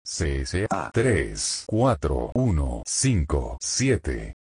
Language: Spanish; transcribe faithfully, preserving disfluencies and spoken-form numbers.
C S A tres cuatro uno cinco siete